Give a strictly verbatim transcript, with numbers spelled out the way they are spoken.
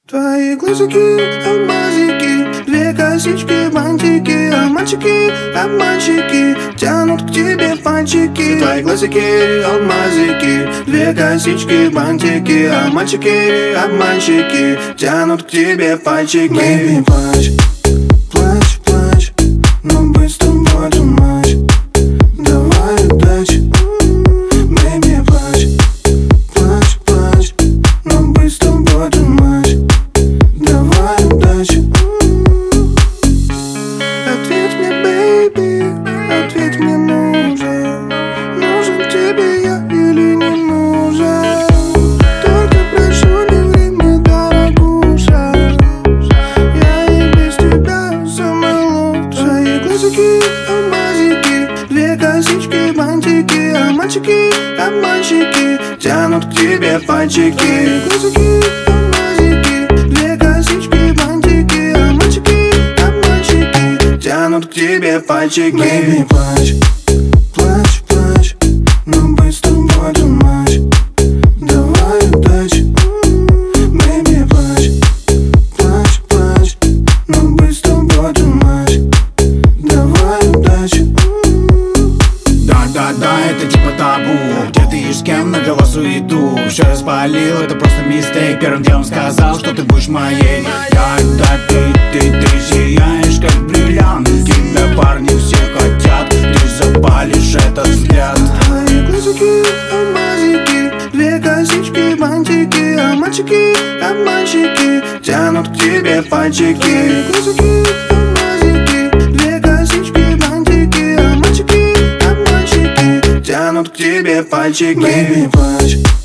Твои глазики, алмазики, две косички, бантики, а мальчики, обманщики, тянут к тебе пальчики. Твои глазики, алмазики, две косички, бантики, а мальчики, обманщики, тянут к тебе пальчики. Baby, плачь, плачь, плачь, но быть с тобой too much. Давай удачи. Baby, плачь, плачь, плачь, но быть с тобой too much. Давай удачи. Ответь мне, baby, ответь мне, нужен. Нужен тебе я или не нужен? Только прошу, не ври мне, дорогуша. Я и без тебя самый лучший. Глазики, алмазики, две косички, бантики, а мальчики, обманщики, тянут к тебе пальчики. Глазики, тянут к тебе пальчики. Baby, плачь, плачь, плачь, но быть с тобой too much. Давай удачи. Baby, плачь, плачь, плачь, но быть с тобой too much. Давай удачи. Да-да-да, это типа табу. Где ты и с кем навела суету? Все распалил, это просто мистейк. Первым делом сказал, что ты будешь моей. Когда ты, ты, ты сияешь, как бриллиант. Тебя парни все хотят, ты запалишь этот взгляд. Твои глазики, алмазики, две косички, бантики, а мальчики, обманщики, тянут к тебе пальчики. Глазики, алмазики, две косички, бантики, а мальчики, обманщики, тянут к тебе пальчики. Baby, плачь.